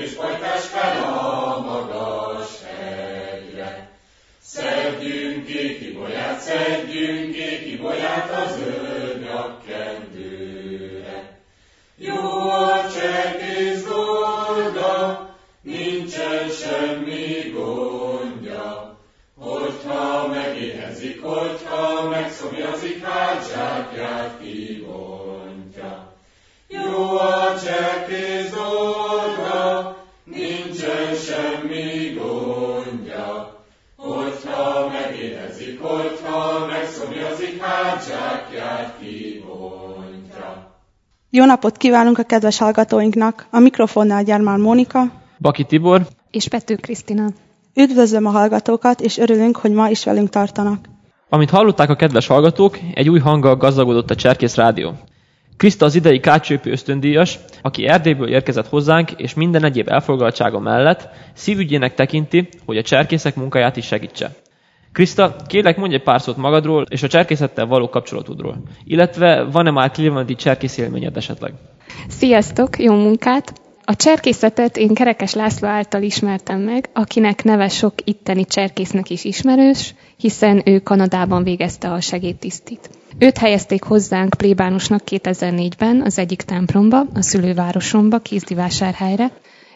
és folytass fel a magas hegyre. Szedjünk kibolyát az ő nyakkendőre. Jó a cserkész dolga, nincsen semmi gondja, hogyha megéhezik, hogyha megszomjazik, hátságát kivontja. Jó a cserkész dolga, nincsen semmi gondja, hogyha megéhezik, hogyha megszomjazik, hátságát kivontja. Jó napot kívánunk a kedves hallgatóinknak! A mikrofonnál Gyermán Mónika, Baki Tibor és Pető Krisztina. Üdvözlöm a hallgatókat, és örülünk, hogy ma is velünk tartanak. Amint hallották a kedves hallgatók, egy új hanggal gazdagodott a Cserkész Rádió. Kriszta az idei Kácsőpi ösztöndíjas, aki Erdélyből érkezett hozzánk, és minden egyéb elfoglaltsága mellett szívügyének tekinti, hogy a cserkészek munkáját is segítse. Kriszta, kérlek, mondj egy pár szót magadról és a cserkészettel való kapcsolatodról, illetve van-e már clevelandi cserkész élményed esetleg? Sziasztok, jó munkát! A cserkészetet én Kerekes László által ismertem meg, akinek neve sok itteni cserkésznek is ismerős, hiszen ő Kanadában végezte a segédtisztit. Őt helyezték hozzánk plébánusnak 2004-ben az egyik templomba, a szülővárosomba, Kézdivásárhelyre,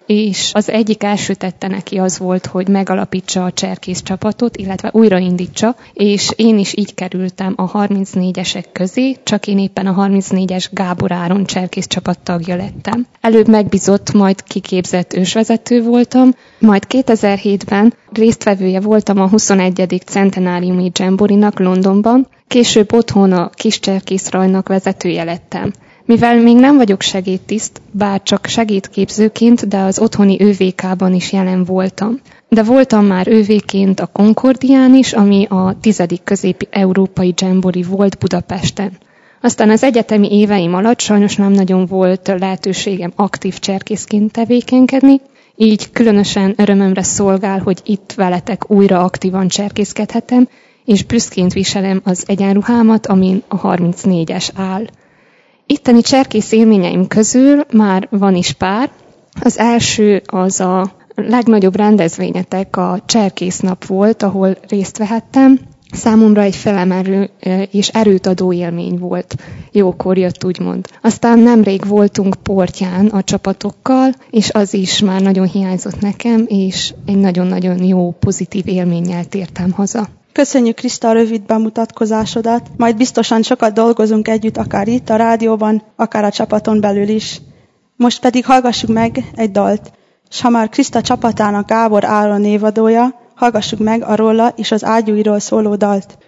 és az egyik első tette neki az volt, hogy megalapítsa a cserkész csapatot, illetve újraindítsa, és én is így kerültem a 34-esek közé, csak én éppen a 34-es Gábor Áron cserkész csapat tagja lettem. Előbb megbízott, majd kiképzett ősvezető voltam, majd 2007-ben résztvevője voltam a 21. centenáriumi Jamboree-nak Londonban, később otthon a kis cserkészrajnak vezetője lettem. Mivel még nem vagyok segédtiszt, bár csak segédképzőként, de az otthoni ÖVK-ban is jelen voltam. De voltam már ÖV-ként a Concordián is, ami a 10. közép-európai Jamboree volt Budapesten. Aztán az egyetemi éveim alatt sajnos nem nagyon volt lehetőségem aktív cserkészként tevékenykedni, így különösen örömömre szolgál, hogy itt veletek újra aktívan cserkészkedhetem, és büszként viselem az egyenruhámat, amin a 34-es áll. Itteni cserkész élményeim közül már van is pár. Az első az a legnagyobb rendezvényetek a Cserkésznap volt, ahol részt vehettem. Számomra egy felemelő és erőt adó élmény volt. Jókor jött, úgymond. Aztán nemrég voltunk Portyán a csapatokkal, és az is már nagyon hiányzott nekem, és egy nagyon-nagyon jó, pozitív élménnyel tértem haza. Köszönjük, Kriszta, a rövid bemutatkozásodat, majd biztosan sokat dolgozunk együtt, akár itt a rádióban, akár a csapaton belül is. Most pedig hallgassuk meg egy dalt, s ha már Kriszta csapatának Gábor Áron névadója, hallgassuk meg a róla és az ágyúiról szóló dalt.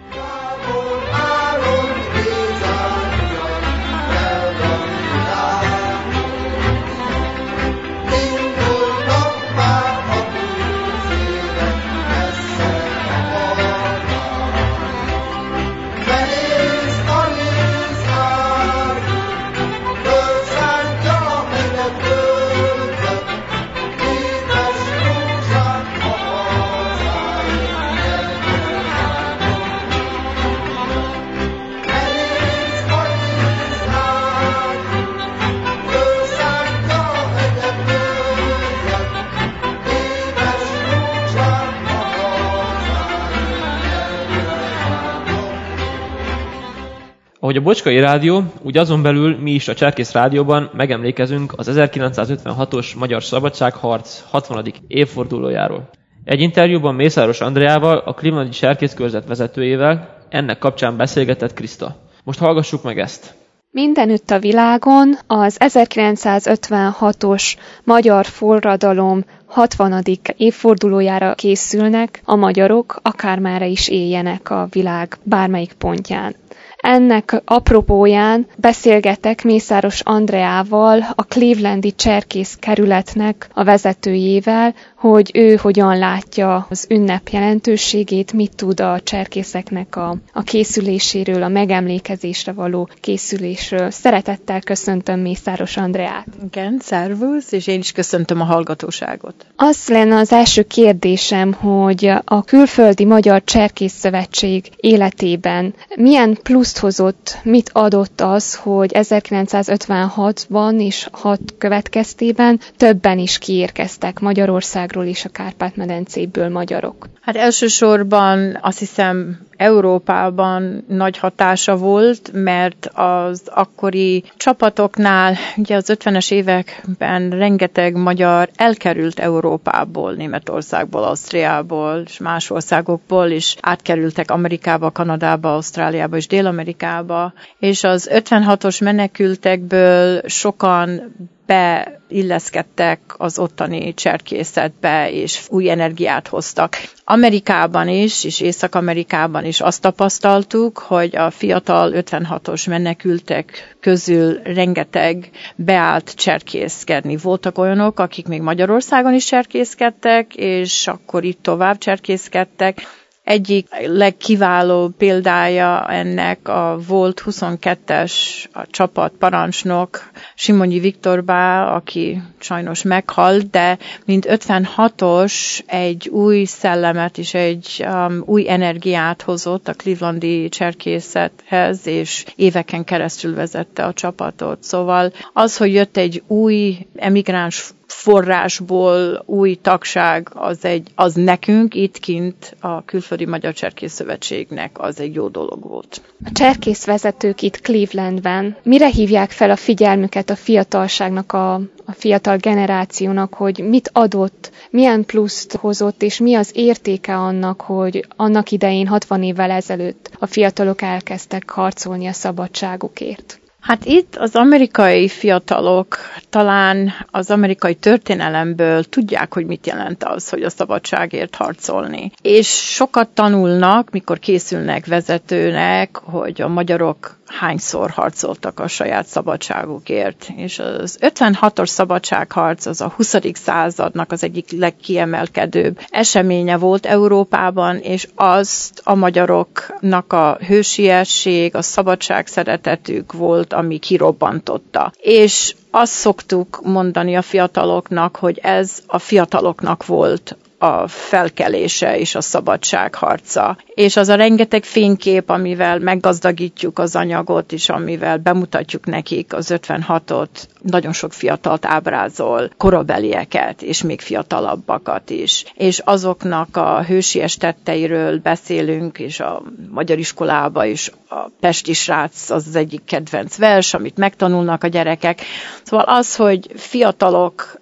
Ahogy a Bocskai Rádió, úgy azon belül mi is a Cserkész Rádióban megemlékezünk az 1956-os Magyar Szabadságharc 60. évfordulójáról. Egy interjúban Mészáros Andreával, a Clevelandi Cserkészkörzet vezetőjével ennek kapcsán beszélgetett Kriszta. Most hallgassuk meg ezt. Mindenütt a világon az 1956-os magyar forradalom 60. évfordulójára készülnek a magyarok, akármerre is éljenek a világ bármelyik pontján. Ennek apropóján beszélgetek Mészáros Andreával, a Clevelandi Cserkész kerületnek a vezetőjével, hogy ő hogyan látja az ünnep jelentőségét, mit tud a cserkészeknek a készüléséről, a megemlékezésre való készülésről. Szeretettel köszöntöm Mészáros Andreát. Igen, szervusz, és én is köszöntöm a hallgatóságot. Az lenne az első kérdésem, hogy a Külföldi Magyar Cserkész Szövetség életében milyen plusz pluszt hozott, mit adott az, hogy 1956-ban és 6 következtében többen is kiérkeztek Magyarországról és a Kárpát-medencéből magyarok? Hát elsősorban azt hiszem Európában nagy hatása volt, mert az akkori csapatoknál, ugye az 50-es években rengeteg magyar elkerült Európából, Németországból, Ausztriából és más országokból, és átkerültek Amerikába, Kanadába, Ausztráliába és Dél-Amerikába, és az 56-os menekültekből sokan beilleszkedtek az ottani cserkészetbe, és új energiát hoztak. Amerikában is, és Észak-Amerikában is azt tapasztaltuk, hogy a fiatal 56-os menekültek közül rengeteg beállt cserkészkedni. Voltak olyanok, akik még Magyarországon is cserkészkedtek, és akkor itt tovább cserkészkedtek. Egyik legkiváló példája ennek a volt 22-es csapat parancsnok Simonyi Viktor Bá, aki sajnos meghalt, de mint 56-os egy új szellemet és egy új energiát hozott a clevelandi cserkészethez, és éveken keresztül vezette a csapatot. Szóval az, hogy jött egy új emigráns forrásból új tagság, az nekünk itt kint a Külföldi Magyar Cserkész Szövetségnek az egy jó dolog volt. A cserkészvezetők itt Clevelandben mire hívják fel a figyelmüket a fiatalságnak, a fiatal generációnak, hogy mit adott, milyen pluszt hozott, és mi az értéke annak, hogy annak idején 60 évvel ezelőtt a fiatalok elkezdtek harcolni a szabadságukért? Hát itt az amerikai fiatalok talán az amerikai történelemből tudják, hogy mit jelent az, hogy a szabadságért harcolni. És sokat tanulnak, mikor készülnek vezetőnek, hogy a magyarok hányszor harcoltak a saját szabadságukért. És az 56-os szabadságharc az a 20. századnak az egyik legkiemelkedőbb eseménye volt Európában, és azt a magyaroknak a hősiesség, a szabadság szeretetük volt, ami kirobbantotta. És azt szoktuk mondani a fiataloknak, hogy ez a fiataloknak volt a felkelése és a szabadságharca. És az a rengeteg fénykép, amivel meggazdagítjuk az anyagot, és amivel bemutatjuk nekik az 56-ot, nagyon sok fiatalt ábrázol, korabelieket, és még fiatalabbakat is. És azoknak a hősies tetteiről beszélünk, és a magyar iskolába is a Pesti srác az egyik kedvenc vers, amit megtanulnak a gyerekek. Szóval az, hogy fiatalok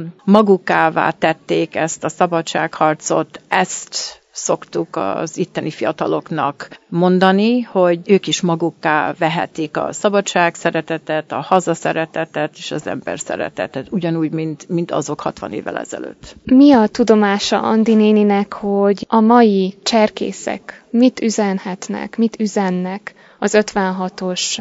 magukává tették ezt a szabadságharcot, ezt szoktuk az itteni fiataloknak mondani, hogy ők is magukká vehetik a szabadság szeretetet, a haza szeretetet és az ember szeretetet, ugyanúgy, mint azok 60 évvel ezelőtt. Mi a tudomása Andi néninek, hogy a mai cserkészek mit üzenhetnek, mit üzennek az 56-os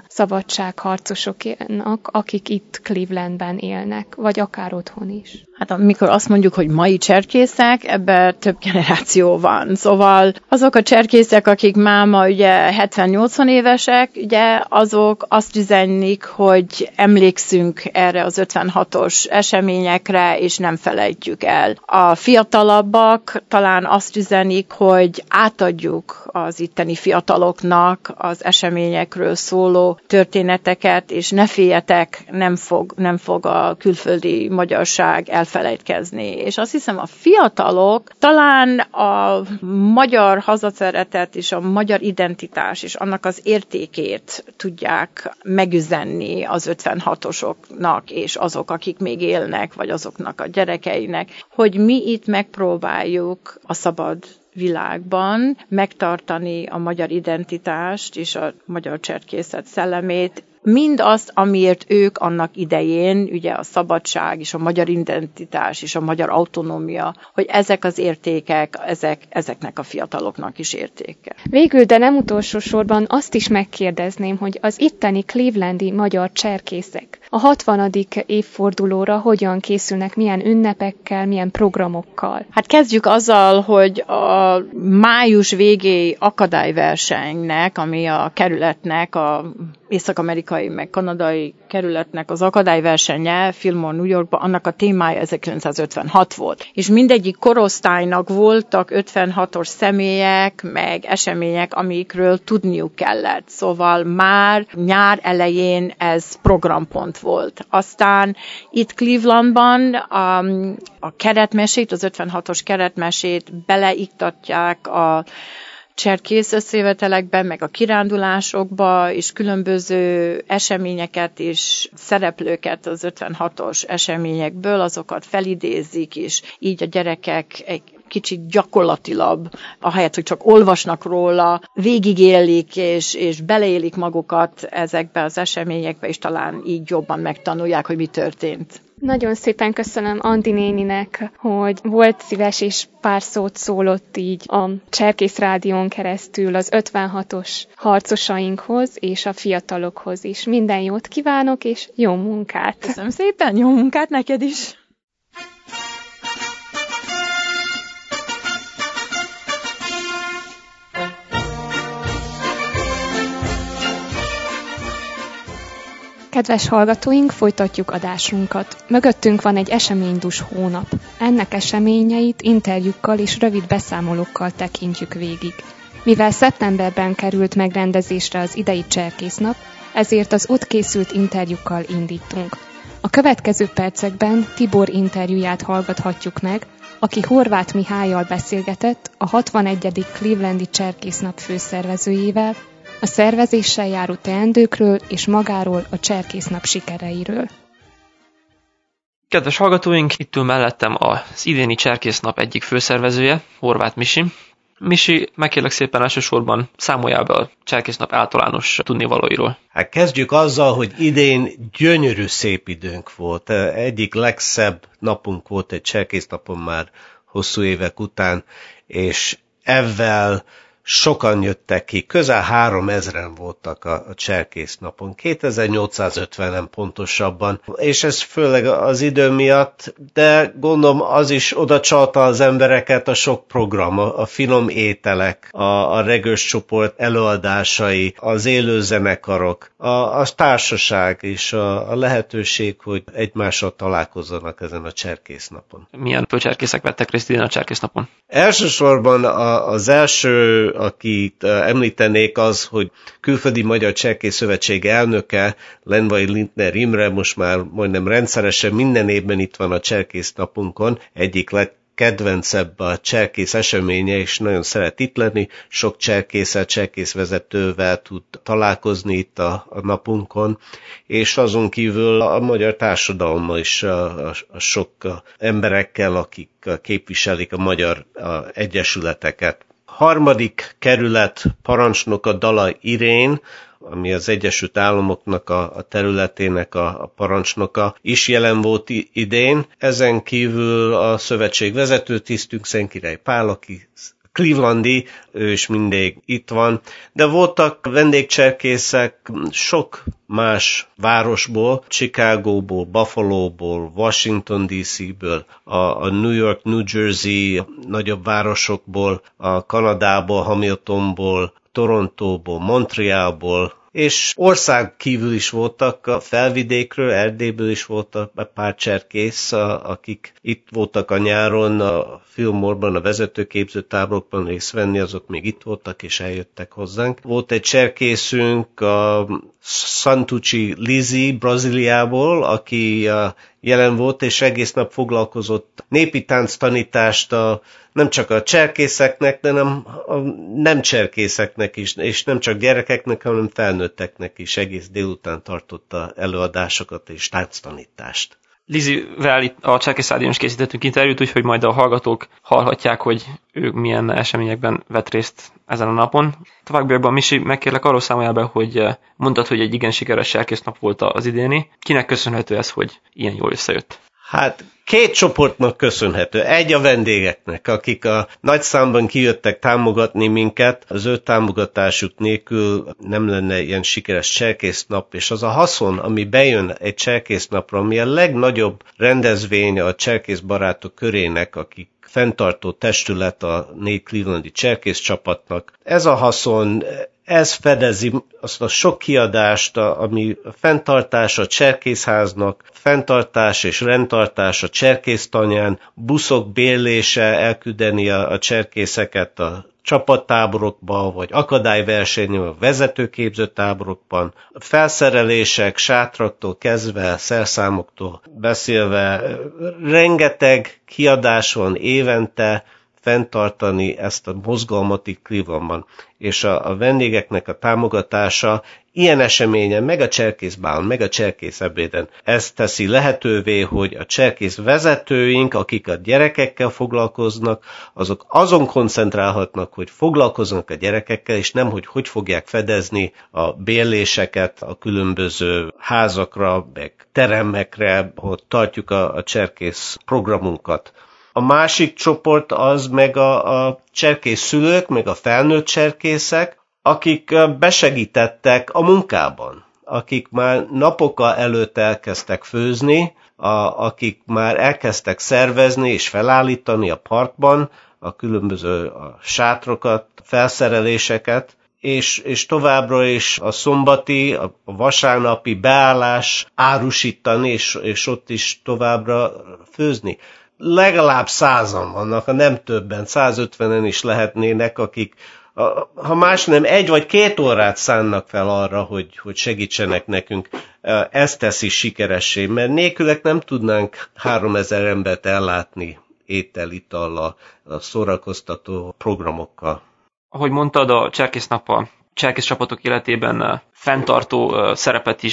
szabadságharcosoknak, akik itt Clevelandben élnek, vagy akár otthon is? Hát amikor azt mondjuk, hogy mai cserkészek, ebben több generáció van. Szóval azok a cserkészek, akik máma ugye 70-80 évesek, ugye azok azt üzenik, hogy emlékszünk erre az 56-os eseményekre, és nem felejtjük el. A fiatalabbak talán azt üzenik, hogy átadjuk az itteni fiataloknak az eseményekről szóló történeteket, és ne féljetek, nem fog a külföldi magyarság elfelejtkezni. És azt hiszem, a fiatalok talán a magyar hazaszeretet és a magyar identitás és annak az értékét tudják megüzenni az 56-osoknak és azok, akik még élnek, vagy azoknak a gyerekeinek, hogy mi itt megpróbáljuk a szabad világban megtartani a magyar identitást és a magyar cserkészet szellemét, mindazt, amiért ők annak idején, ugye a szabadság és a magyar identitás és a magyar autonómia, hogy ezek az értékek, ezeknek a fiataloknak is értéke. Végül, de nem utolsó sorban azt is megkérdezném, hogy az itteni clevelandi magyar cserkészek a 60. évfordulóra hogyan készülnek, milyen ünnepekkel, milyen programokkal? Hát kezdjük azzal, hogy a május végéi akadályversenynek, ami a kerületnek a észak-amerikai, meg kanadai kerületnek az akadályversenye Fillmore, New Yorkban, annak a témája 1956 volt. És mindegyik korosztálynak voltak 56-os személyek, meg események, amikről tudniuk kellett. Szóval már nyár elején ez programpont volt. Aztán itt Clevelandban a keretmesét, az 56-os keretmesét beleiktatják a cserkész összejövetelekben, meg a kirándulásokba, és különböző eseményeket és szereplőket az 56-os eseményekből, azokat felidézik, és így a gyerekek egy kicsit gyakorlatilag, ahelyett, hogy csak olvasnak róla, végigélik és beleélik magukat ezekbe az eseményekbe, és talán így jobban megtanulják, hogy mi történt. Nagyon szépen köszönöm Andi néninek, hogy volt szíves és pár szót szólott így a Cserkész Rádión keresztül az 56-os harcosainkhoz és a fiatalokhoz is. Minden jót kívánok, és jó munkát! Köszönöm szépen, jó munkát neked is! Kedves hallgatóink, folytatjuk adásunkat. Mögöttünk van egy eseménydús hónap. Ennek eseményeit interjúkkal és rövid beszámolókkal tekintjük végig. Mivel szeptemberben került megrendezésre az idei cserkésznap, ezért az ott készült interjúkkal indítunk. A következő percekben Tibor interjúját hallgathatjuk meg, aki Horváth Mihályal beszélgetett a 61. Clevelandi Cserkésznap főszervezőjével, a szervezéssel járó teendőkről és magáról a cserkésznap sikereiről. Kedves hallgatóink, itt ül mellettem az idéni cserkésznap egyik főszervezője, Horváth Misi. Misi, megkérlek szépen elsősorban számolj el be a cserkésznap általános tudnivalóiról. Hát kezdjük azzal, hogy idén gyönyörű szép időnk volt. Egyik legszebb napunk volt egy cserkésznapon már hosszú évek után, és ezzel sokan jöttek ki, közel 3000-en voltak a cserkésznapon, 2850-en pontosabban, és ez főleg az idő miatt, de gondolom az is oda csalta az embereket a sok program, a finom ételek, a regős csoport előadásai, az élő zenekarok, a társaság és a lehetőség, hogy egymással találkozzanak ezen a cserkésznapon. Milyen főcserkészek vettek részt idén a cserkésznapon? Elsősorban az első, akit említenék az, hogy Külföldi Magyar Cserkész Szövetség elnöke, Lenvai Lindner Imre, most már majdnem rendszeresen minden évben itt van a cserkésznapunkon, egyik legkedvencebb a cserkész eseménye, és nagyon szeret itt lenni, sok cserkésszel, cserkészvezetővel tud találkozni itt a napunkon, és azon kívül a magyar társadalommal is a sok emberekkel, akik képviselik a magyar egyesületeket. Harmadik kerület parancsnoka Dala Irén, ami az Egyesült Államoknak a területének a parancsnoka, is jelen volt idén. Ezen kívül a szövetség vezetőtisztünk, Szentkirály Pál, aki clevelandi, ő is mindig itt van, de voltak vendégcserkészek sok más városból, Chicagóból, Buffalóból, Washington DC-ből, a New York, New Jersey nagyobb városokból, a Kanadából, Hamiltonból, Torontóból, Montrealból, és ország kívül is voltak a felvidékről, Erdélyből is voltak pár cserkész, akik itt voltak a nyáron, a Fillmore-ban, a vezetőképzőtáborokban részt venni, azok még itt voltak és eljöttek hozzánk. Volt egy cserkészünk, a Santucci Lizzie Brazíliából, aki jelen volt, és egész nap foglalkozott népi tánctanítást nem csak a cserkészeknek, de nem cserkészeknek is, és nem csak gyerekeknek, hanem felnőtteknek is. Egész délután tartotta előadásokat és tánctanítást. Lizivel itt a Cserkész Rádión is készítettünk interjút, úgyhogy majd a hallgatók hallhatják, hogy ők milyen eseményekben vett részt ezen a napon. Továbbiakban, Misi, megkérlek arról számoljál be, hogy mondtad, hogy egy igen sikeres cserkésznap volt az idéni. Kinek köszönhető ez, hogy ilyen jól összejött? Hát két csoportnak köszönhető. Egy a vendégeknek, akik a nagy számban kijöttek támogatni minket. Az ő támogatásuk nélkül nem lenne ilyen sikeres cserkésznap, és az a haszon, ami bejön egy cserkésznapra, ami a legnagyobb rendezvény a cserkészbarátok körének, akik fenntartó testület a 4 clevelandi cserkész csapatnak. Ez a haszon ez fedezi azt a sok kiadást, ami a fenntartás a cserkészháznak, fenntartás és rendtartás a cserkésztanyán, buszok bérlése, elküldeni a cserkészeket a csapattáborokba, vagy akadályversenyen, a vezetőképző táborokban, felszerelések, sátraktól kezdve, szerszámoktól beszélve, rengeteg kiadás van évente, fenntartani ezt a mozgalmat itt Clevelandban, és a vendégeknek a támogatása ilyen eseményen, meg a cserkészbálon, meg a cserkészebéden, ez teszi lehetővé, hogy a cserkész vezetőink, akik a gyerekekkel foglalkoznak, azok azon koncentrálhatnak, hogy foglalkoznak a gyerekekkel, és nem, hogy fogják fedezni a bérléseket a különböző házakra, meg teremekre, hogy tartjuk a cserkész programunkat. A másik csoport az meg a cserkész szülők, meg a felnőtt cserkészek, akik besegítettek a munkában, akik már napokkal előtt elkezdtek főzni, akik már elkezdtek szervezni és felállítani a parkban a különböző sátrokat, felszereléseket, és továbbra is a szombati, a vasárnapi beállás árusítani, és ott is továbbra főzni. Legalább 100-an vannak, ha nem többen, 150-en is lehetnének, akik, ha más nem, 1 vagy 2 órát szánnak fel arra, hogy segítsenek nekünk. Ez teszi sikeressé, mert nélkülek nem tudnánk 3000 embert ellátni étel, itallal, a szórakoztató programokkal. Ahogy mondtad, a cserkésznap a cserkész csapatok életében fenntartó szerepet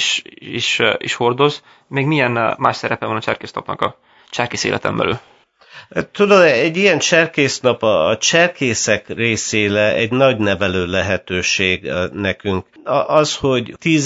is hordoz. Még milyen más szerepe van a cserkésznapnak a cserkész életen belül? Tudod, egy ilyen cserkésznap a cserkészek részére egy nagy nevelő lehetőség nekünk. Az, hogy 10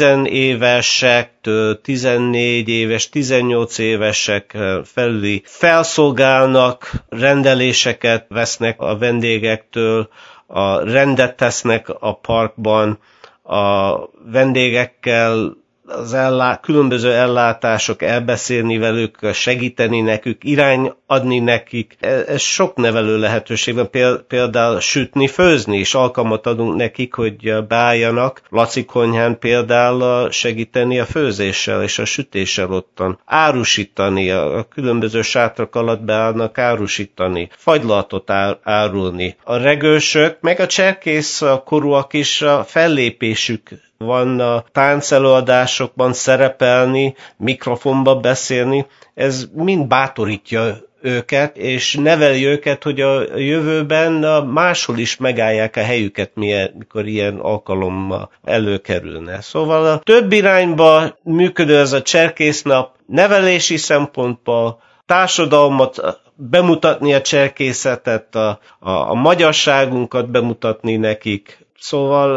évesektől 14 éves, 18 évesek felüli felszolgálnak, rendeléseket vesznek a vendégektől, rendet tesznek a parkban, a vendégekkel különböző ellátások, elbeszélni velük, segíteni nekük, irány adni nekik. Ez sok nevelő lehetőség van, például sütni, főzni, és alkalmat adunk nekik, hogy beálljanak. Laci konyhán például segíteni a főzéssel és a sütéssel ottan. Árusítani, a különböző sátrak alatt beállnak árusítani, fagylaltot árulni. A regősök, meg a cserkész korúak is a fellépésük van a táncelőadásokban szerepelni, mikrofonba beszélni, ez mind bátorítja őket, és neveli őket, hogy a jövőben máshol is megállják a helyüket, mikor ilyen alkalommal előkerülne. Szóval a több irányba működő ez a cserkésznap nevelési szempontból, társadalmat bemutatni a cserkészetet, a magyarságunkat bemutatni nekik. Szóval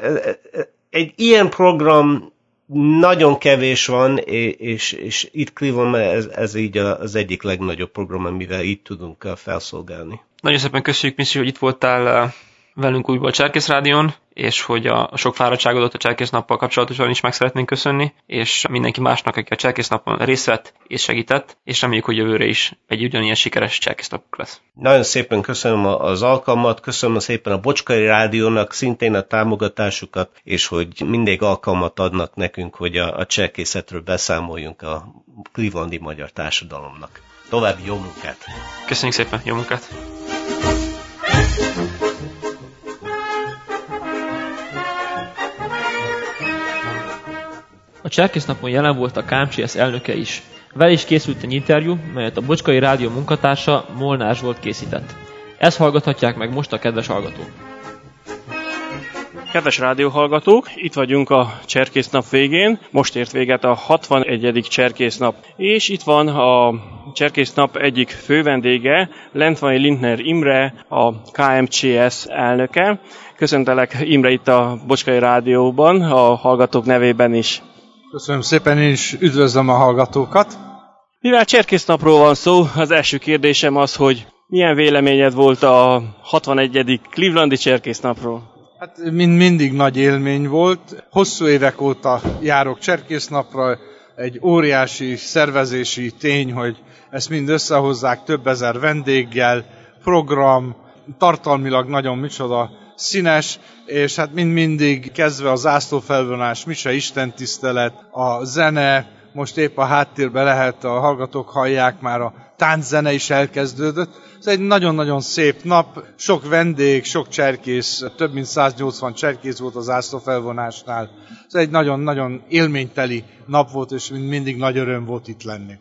egy ilyen program nagyon kevés van, és itt Clevelandban ez így az egyik legnagyobb program, amivel így tudunk felszolgálni. Nagyon szépen köszönjük, Missy, hogy itt voltál velünk újból a Cserkész Rádión, és hogy a sok fáradtságodat a Cserkésznappal kapcsolatosan is meg szeretnénk köszönni, és mindenki másnak, aki a Cserkésznapon részt vett és segített, és reméljük, hogy jövőre is egy ugyanilyen sikeres Cserkésznapunk lesz. Nagyon szépen köszönöm az alkalmat, köszönöm szépen a Bocskai Rádiónak szintén a támogatásukat, és hogy mindig alkalmat adnak nekünk, hogy a cserkészetről beszámoljunk a clevelandi magyar társadalomnak. További jó munkát! Köszönjük szépen, jó munkát! A Cserkésznapon jelen volt a KMCS elnöke is. Vele is készült egy interjú, melyet a Bocskai Rádió munkatársa Molnár Zsolt készített. Ezt hallgathatják meg most a kedves hallgatók. Kedves rádióhallgatók, itt vagyunk a Cserkésznap végén. Most ért véget a 61. Cserkésznap. És itt van a Cserkésznap egyik fővendége, Lentvai Lindner Imre, a KMCS elnöke. Köszöntelek, Imre, itt a Bocskai Rádióban, a hallgatók nevében is. Köszönöm szépen, én is üdvözlöm a hallgatókat. Mivel Cserkésznapról van szó, az első kérdésem az, hogy milyen véleményed volt a 61. Clevelandi Cserkésznapról? Hát mindig nagy élmény volt. Hosszú évek óta járok Cserkésznapra, egy óriási szervezési tény, hogy ezt mind összehozzák több ezer vendéggel, program, tartalmilag nagyon micsoda színes, és hát mindig kezdve a zászlófelvonás, mise, istentisztelet, a zene, most épp a háttérben lehet, a hallgatók hallják, már a tánczene is elkezdődött. Ez egy nagyon-nagyon szép nap, sok vendég, sok cserkész, több mint 180 cserkész volt az zászlófelvonásnál. Ez egy nagyon-nagyon élményteli nap volt, és mindig nagy öröm volt itt lenni.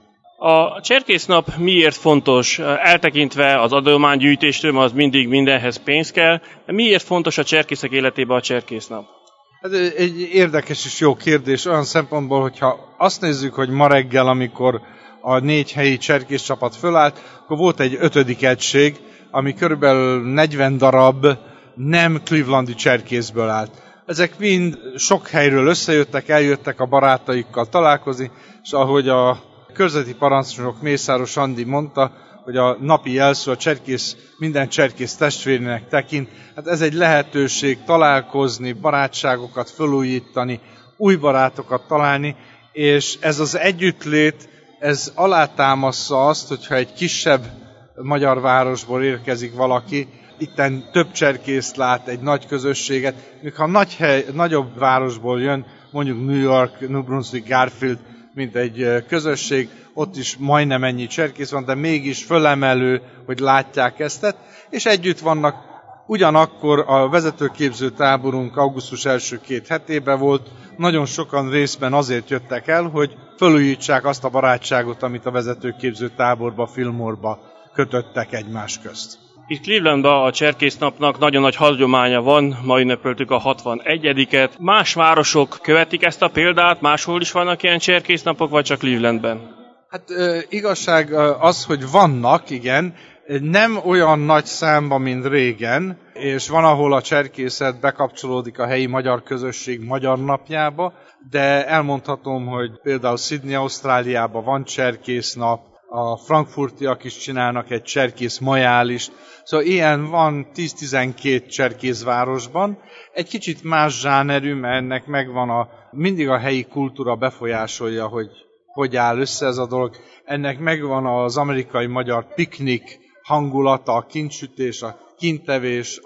A cserkésznap miért fontos? Eltekintve az adománygyűjtéstől, az mindig mindenhez pénz kell. De miért fontos a cserkészek életében a cserkésznap? Ez egy érdekes és jó kérdés olyan szempontból, hogyha azt nézzük, hogy ma reggel, amikor a 4 helyi cserkész csapat fölállt, akkor volt egy 5. egység, ami körülbelül 40 darab nem clevelandi cserkészből állt. Ezek mind sok helyről összejöttek, eljöttek a barátaikkal találkozni, és ahogy a körzeti parancsnok Mészáros Andi mondta, hogy a napi jelszó a cserkész minden cserkész testvérének tekint. Hát ez egy lehetőség találkozni, barátságokat felújítani, új barátokat találni, és ez az együttlét, ez alátámasztja azt, hogyha egy kisebb magyar városból érkezik valaki, itten több cserkészt lát, egy nagy közösséget, míg ha nagyobb városból jön, mondjuk New York, New Brunswick, Garfield, mint egy közösség, ott is majdnem ennyi cserkész van, de mégis fölemelő, hogy látják ezt, és együtt vannak. Ugyanakkor a vezetőképző táborunk augusztus első 2 hetében volt, nagyon sokan részben azért jöttek el, hogy felújítsák azt a barátságot, amit a vezetőképző táborba, Fillmore-ba kötöttek egymás közt. Itt Clevelandban a cserkésznapnak nagyon nagy hagyománya van, ma ünnepeltük a 61-et. Más városok követik ezt a példát, máshol is vannak ilyen cserkésznapok, vagy csak Clevelandben? Hát igazság az, hogy vannak, igen, nem olyan nagy számban, mint régen, és van, ahol a cserkészet bekapcsolódik a helyi magyar közösség magyar napjába, de elmondhatom, hogy például Sydney, Ausztráliában van cserkésznap, a frankfurtiak is csinálnak egy cserkész majálist, szóval ilyen van 10-12 cserkészvárosban. Egy kicsit más zsánerű, mert ennek megvan mindig a helyi kultúra befolyásolja, hogy áll össze ez a dolog. Ennek megvan az amerikai-magyar piknik hangulata, a kintsütés, a kintevés,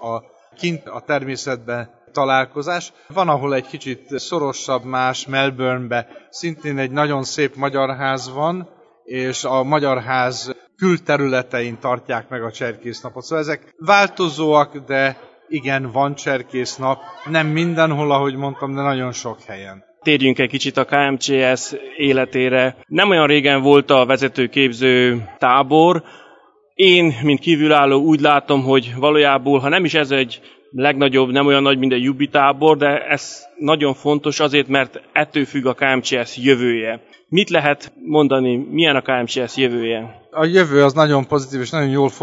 a természetben találkozás. Van, ahol egy kicsit szorosabb, más, Melbourne-be szintén egy nagyon szép magyar ház van, és a magyar ház külterületein tartják meg a cserkésznapot. Szóval ezek változóak, de igen, van cserkésznap. Nem mindenhol, ahogy mondtam, de nagyon sok helyen. Térjünk egy kicsit a KMCS életére. Nem olyan régen volt a vezetőképző tábor. Én, mint kívülálló úgy látom, hogy valójában, ha nem is ez egy legnagyobb, nem olyan nagy, mint a Jubi tábor, de ez nagyon fontos azért, mert ettől függ a KMCS jövője. Mit lehet mondani, milyen a KMCS jövője? A jövő az nagyon pozitív, és nagyon jól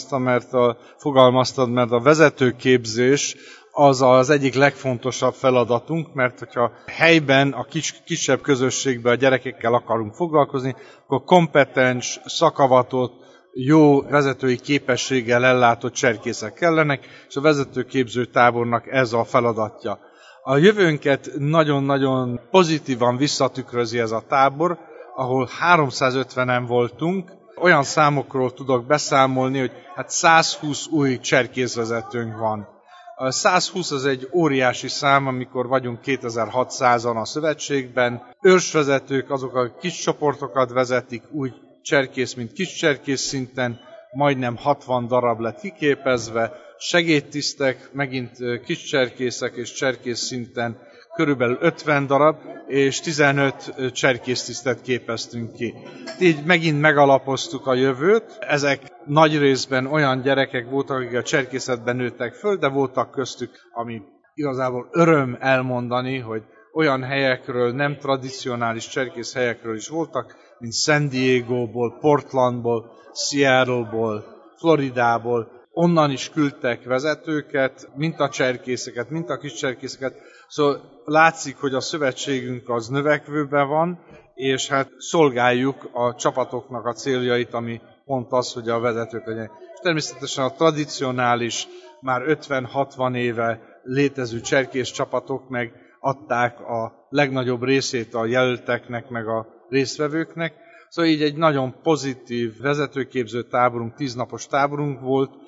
fogalmaztad, mert a vezetőképzés az egyik legfontosabb feladatunk, mert hogyha helyben, a kisebb közösségben a gyerekekkel akarunk foglalkozni, akkor kompetens, szakavatott, jó vezetői képességgel ellátott cserkészek kellenek, és a vezetőképző tábornak ez a feladatja. A jövőnket nagyon-nagyon pozitívan visszatükrözi ez a tábor, ahol 350-en voltunk. Olyan számokról tudok beszámolni, hogy 120 új cserkészvezetőnk van. A 120 az egy óriási szám, amikor vagyunk 2600-an a szövetségben. Őrsvezetők azok a kis csoportokat vezetik, úgy cserkész, mint kis cserkész szinten, majdnem 60 darab lett kiképezve, segédtisztek, megint kis cserkészek és cserkész szinten körülbelül 50 darab, és 15 cserkésztisztet képeztünk ki. Így megint megalapoztuk a jövőt. Ezek nagy részben olyan gyerekek voltak, akik a cserkészetben nőttek föl, de voltak köztük, ami igazából öröm elmondani, hogy olyan helyekről, nem tradicionális cserkész helyekről is voltak, mint San Diego-ból, Portlandból, Seattle-ból, Floridából. Onnan is küldtek vezetőket, mint a cserkészeket, mint a kis cserkészeket. Szóval látszik, hogy a szövetségünk az növekvőben van, és szolgáljuk a csapatoknak a céljait, ami pont az, hogy a vezetők legyenek. És természetesen a tradicionális, már 50-60 éve létező cserkész csapatok meg adták a legnagyobb részét a jelölteknek, meg a résztvevőknek. Szóval így egy nagyon pozitív vezetőképző táborunk, 10 napos táborunk volt,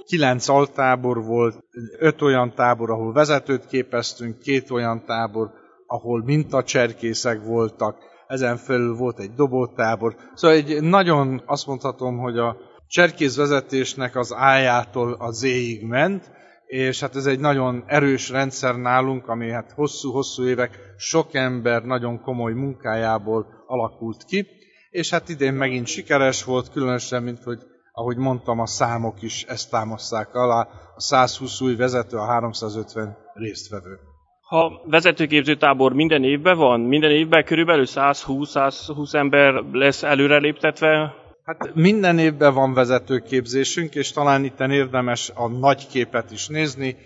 9 altábor volt, 5 olyan tábor, ahol vezetőt képeztünk, 2 olyan tábor, ahol mintacserkészek voltak, ezen felül volt egy dobótábor. Szóval egy nagyon, azt mondhatom, hogy a cserkészvezetésnek az A-jától a Z-ig ment, és hát ez egy nagyon erős rendszer nálunk, ami hát hosszú-hosszú évek sok ember nagyon komoly munkájából alakult ki, és hát idén megint sikeres volt, különösen, mint hogy ahogy mondtam, a számok is ezt támaszták alá, a 120 új vezető, a 350 résztvevő. Ha vezetőképző tábor minden évben van, minden évben körülbelül 120 ember lesz előreléptetve? Hát minden évben van vezetőképzésünk, és talán itten érdemes a nagy képet is nézni.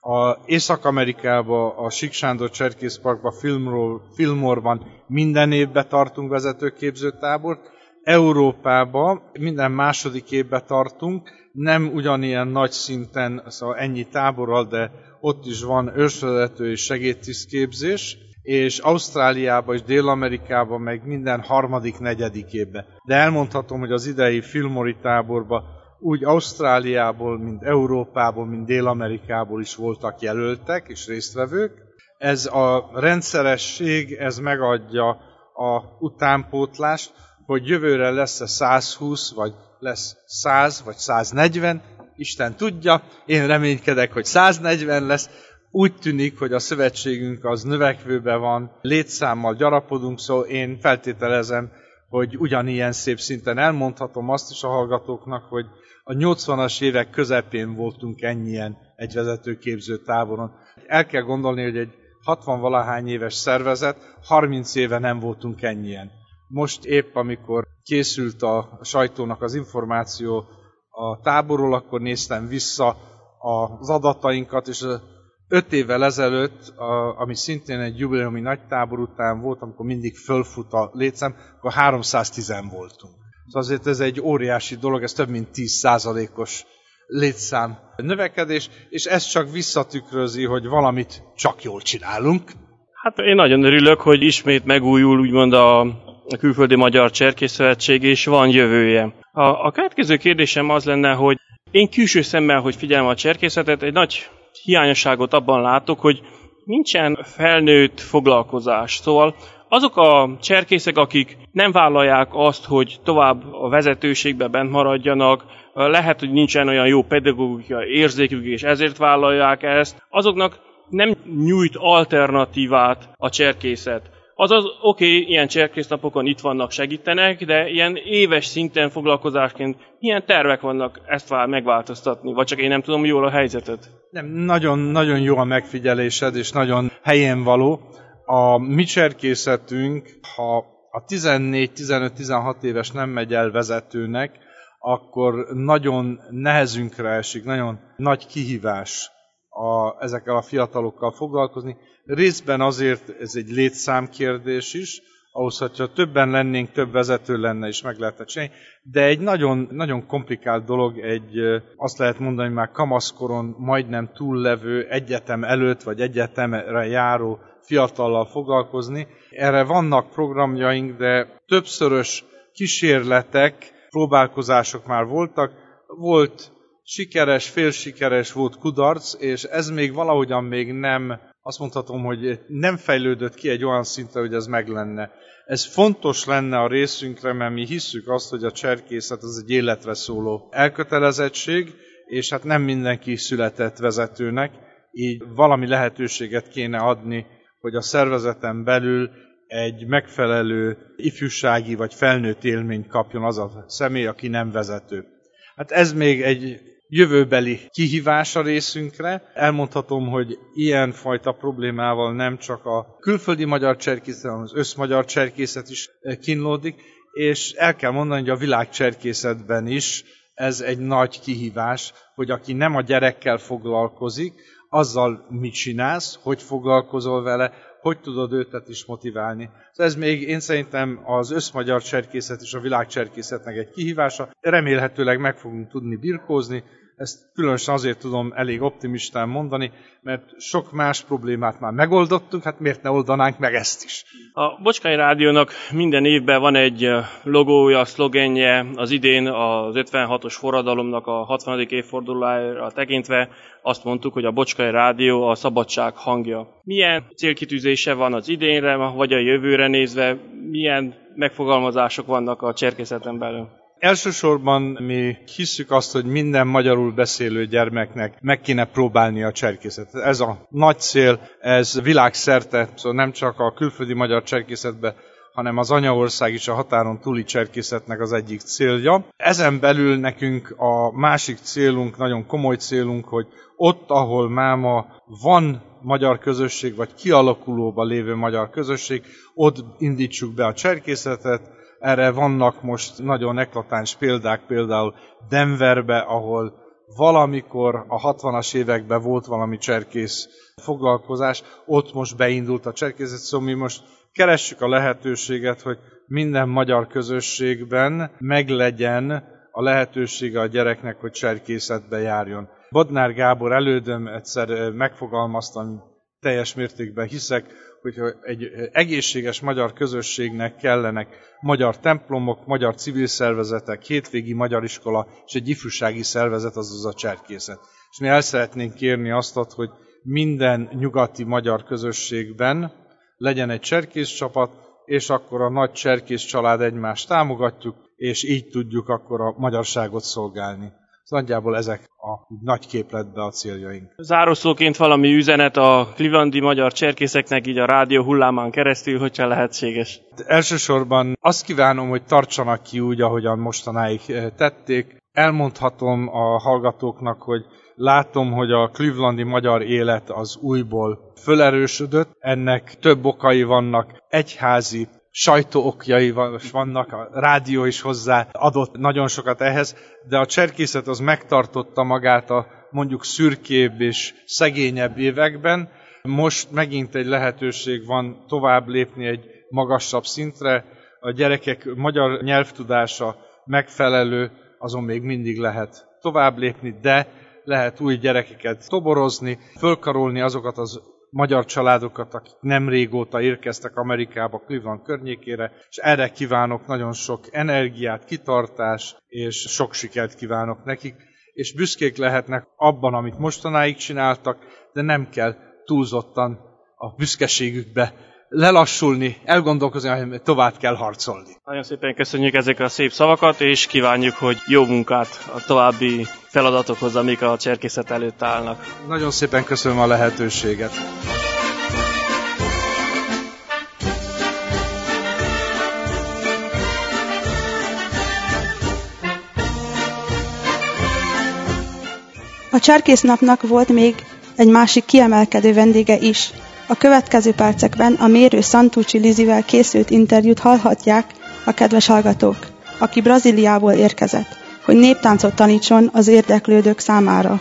Észak-Amerikában, a Sík Sándor Cserkészparkban, Fillmore-ban minden évben tartunk vezetőképző tábort. Európában minden második évben tartunk, nem ugyanilyen nagy szinten, szóval ennyi táborral, de ott is van őrsvezető és segédtisztképzés, és Ausztráliában és Dél-Amerikában meg minden harmadik, negyedik évben. De elmondhatom, hogy az idei Fillmore-i táborban úgy Ausztráliából, mint Európából, mint Dél-Amerikából is voltak jelöltek és résztvevők. Ez a rendszeresség, ez megadja a utánpótlást, hogy jövőre lesz-e 120, vagy lesz 100, vagy 140, Isten tudja, én reménykedek, hogy 140 lesz. Úgy tűnik, hogy a szövetségünk az növekvőben van, létszámmal gyarapodunk, szóval én feltételezem, hogy ugyanilyen szép szinten elmondhatom azt is a hallgatóknak, hogy a 80-as évek közepén voltunk ennyien egy vezetőképző táboron. El kell gondolni, hogy egy 60-valahány éves szervezet, 30 éve nem voltunk ennyien. Most épp, amikor készült a sajtónak az információ a táborról, akkor néztem vissza az adatainkat, és 5 évvel ezelőtt, ami szintén egy jubileumi nagy tábor után volt, amikor mindig fölfut a létszám, akkor 310 voltunk. Szóval azért ez egy óriási dolog, ez több mint 10%-os létszám növekedés, és ez csak visszatükrözi, hogy valamit csak jól csinálunk. Hát én nagyon örülök, hogy ismét megújul úgymond a Külföldi Magyar Cserkészszövetség, és van jövője. A következő kérdésem az lenne, hogy én külső szemmel, hogy figyelem a cserkészetet, egy nagy hiányosságot abban látok, hogy nincsen felnőtt foglalkozás. Szóval azok a cserkészek, akik nem vállalják azt, hogy tovább a vezetőségbe bent maradjanak, lehet, hogy nincsen olyan jó pedagógiai érzékük, és ezért vállalják ezt, azoknak nem nyújt alternatívát a cserkészet. Azaz, ilyen cserkésznapokon itt vannak, segítenek, de ilyen éves szinten foglalkozásként milyen tervek vannak ezt megváltoztatni? Vagy csak én nem tudom jól a helyzetet? Nem, nagyon jó a megfigyelésed, és nagyon helyén való. A mi cserkészetünk, ha a 14-15-16 éves nem megy el vezetőnek, akkor nagyon nehezünkre esik, nagyon nagy kihívás ezekkel a fiatalokkal foglalkozni. Részben azért ez egy létszámkérdés is, ahhoz, hogyha többen lennénk, több vezető lenne, és meg lehetne csinálni, de egy nagyon, nagyon komplikált dolog, azt lehet mondani, hogy már kamaszkoron majdnem túllevő, egyetem előtt, vagy egyetemre járó fiatallal foglalkozni. Erre vannak programjaink, de többszörös kísérletek, próbálkozások már voltak. Volt sikeres, félsikeres, volt kudarc, és ez még valahogyan még nem, azt mondhatom, hogy nem fejlődött ki egy olyan szintre, hogy ez meg lenne. Ez fontos lenne a részünkre, mert mi hisszük azt, hogy a cserkészet az egy életre szóló elkötelezettség, és hát nem mindenki született vezetőnek, így valami lehetőséget kéne adni, hogy a szervezeten belül egy megfelelő ifjúsági vagy felnőtt élményt kapjon az a személy, aki nem vezető. Hát ez még egy jövőbeli kihívás a részünkre. Elmondhatom, hogy ilyenfajta problémával nem csak a külföldi magyar cserkészet, hanem az összmagyar cserkészet is kínlódik, és el kell mondani, hogy a világcserkészetben is ez egy nagy kihívás, hogy aki nem a gyerekkel foglalkozik, azzal mit csinálsz, hogy foglalkozol vele, hogy tudod őtet is motiválni. Ez még én szerintem az összmagyar cserkészet és a világcserkészetnek egy kihívása. Remélhetőleg meg fogunk tudni birkózni. Ezt különösen azért tudom elég optimistán mondani, mert sok más problémát már megoldottunk, hát miért ne oldanánk meg ezt is? A Bocskai Rádiónak minden évben van egy logója, szlogenje, az idén az 56-os forradalomnak a 60. évfordulójára tekintve azt mondtuk, hogy a Bocskai Rádió a szabadság hangja. Milyen célkitűzése van az idénre, vagy a jövőre nézve, milyen megfogalmazások vannak a cserkészeten belül? Elsősorban mi hisszük azt, hogy minden magyarul beszélő gyermeknek meg kéne próbálni a cserkészetet. Ez a nagy cél, ez világszerte, szóval nem csak a külföldi magyar cserkészetben, hanem az anyaország is a határon túli cserkészetnek az egyik célja. Ezen belül nekünk a másik célunk, nagyon komoly célunk, hogy ott, ahol máma van magyar közösség, vagy kialakulóban lévő magyar közösség, ott indítsuk be a cserkészetet. Erre vannak most nagyon eklatáns példák, például Denverbe, ahol valamikor a 60-as években volt valami cserkész foglalkozás, ott most beindult a cserkészet, szóval mi most keressük a lehetőséget, hogy minden magyar közösségben meglegyen a lehetősége a gyereknek, hogy cserkészetbe járjon. Bodnár Gábor elődöm egyszer megfogalmaztam, teljes mértékben hiszek, hogy egy egészséges magyar közösségnek kellenek magyar templomok, magyar civil szervezetek, hétvégi magyar iskola és egy ifjúsági szervezet, azaz a cserkészet. És mi el szeretnénk kérni azt, hogy minden nyugati magyar közösségben legyen egy cserkészcsapat, és akkor a nagy cserkész család egymást támogatjuk, és így tudjuk akkor a magyarságot szolgálni. Nagyjából ezek a nagy képletben a céljaink. Zárószóként valami üzenet a clevelandi magyar cserkészeknek így a rádió hullámán keresztül, hogyha lehetséges? Elsősorban azt kívánom, hogy tartsanak ki úgy, ahogyan mostanáig tették. Elmondhatom a hallgatóknak, hogy látom, hogy a clevelandi magyar élet az újból fölerősödött. Ennek több okai vannak, egyházi sajtóokjai vannak, a rádió is hozzá adott nagyon sokat ehhez, de a cserkészet az megtartotta magát a mondjuk szürkébb és szegényebb években. Most megint egy lehetőség van tovább lépni egy magasabb szintre. A gyerekek magyar nyelvtudása megfelelő, azon még mindig lehet tovább lépni, de lehet új gyerekeket toborozni, fölkarolni azokat az magyar családokat, akik nem régóta érkeztek Amerikába, Cleveland környékére, és erre kívánok nagyon sok energiát, kitartást, és sok sikert kívánok nekik, és büszkék lehetnek abban, amit mostanáig csináltak, de nem kell túlzottan a büszkeségükbe lelassulni, elgondolkozni, hogy tovább kell harcolni. Nagyon szépen köszönjük ezeket a szép szavakat, és kívánjuk, hogy jó munkát a további feladatokhoz, amik a cserkészet előtt állnak. Nagyon szépen köszönöm a lehetőséget. A cserkésznapnak volt még egy másik kiemelkedő vendége is. A következő percekben a mérő Santucci Lizivel készült interjút hallhatják a kedves hallgatók, aki Brazíliából érkezett, hogy néptáncot tanítson az érdeklődők számára.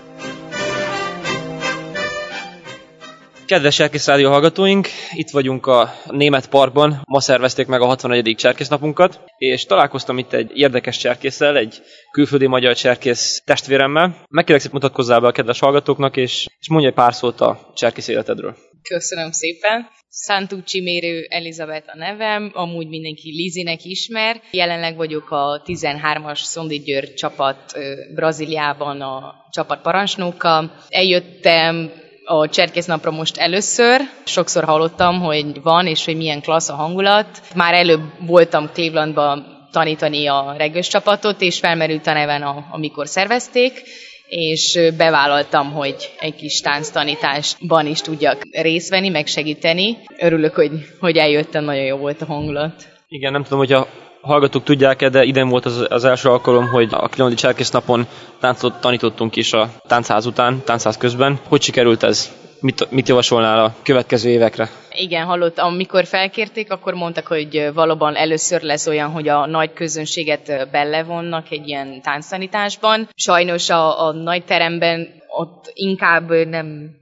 Kedves Cserkész Rádió hallgatóink, itt vagyunk a Német Parkban, ma szervezték meg a 61. cserkésznapunkat, és találkoztam itt egy érdekes cserkésszel, egy külföldi magyar cserkész testvéremmel. Megkérlek szépen mutatkozzál be a kedves hallgatóknak, és mondj egy pár szót a cserkész életedről. Köszönöm szépen. Santucci mérő Elizabeth a nevem, amúgy mindenki Lizinek ismer. Jelenleg vagyok a 13-as Szondi György csapat Brazíliában a csapat parancsnoka. Eljöttem a cserkésznapra most először. Sokszor hallottam, hogy van, és hogy milyen klassz a hangulat. Már előbb voltam Clevelandban tanítani a reggős csapatot, és felmerült a neven, amikor szervezték, és bevállaltam, hogy egy kis tánctanításban is tudjak részt venni, meg segíteni. Örülök, hogy eljöttem, nagyon jó volt a hangulat. Igen, nem tudom, hogy a hallgatók tudják-e, de idén volt az első alkalom, hogy a clevelandi cserkésznapon táncot tanítottunk is a táncház után, táncház közben. Hogy sikerült ez? Mit javasolnál a következő évekre? Igen, hallottam, amikor felkérték, akkor mondtak, hogy valóban először lesz olyan, hogy a nagy közönséget belevonnak egy ilyen tánctanításban. Sajnos a nagy teremben ott inkább nem